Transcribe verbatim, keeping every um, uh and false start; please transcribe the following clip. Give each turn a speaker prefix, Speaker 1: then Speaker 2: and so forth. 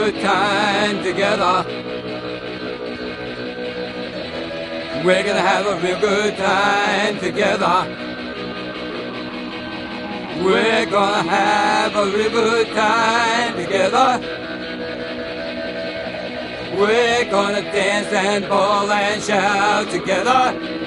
Speaker 1: good time together. We're gonna have a real good time together. We're gonna have a real good time together. We're gonna dance and ball and shout together.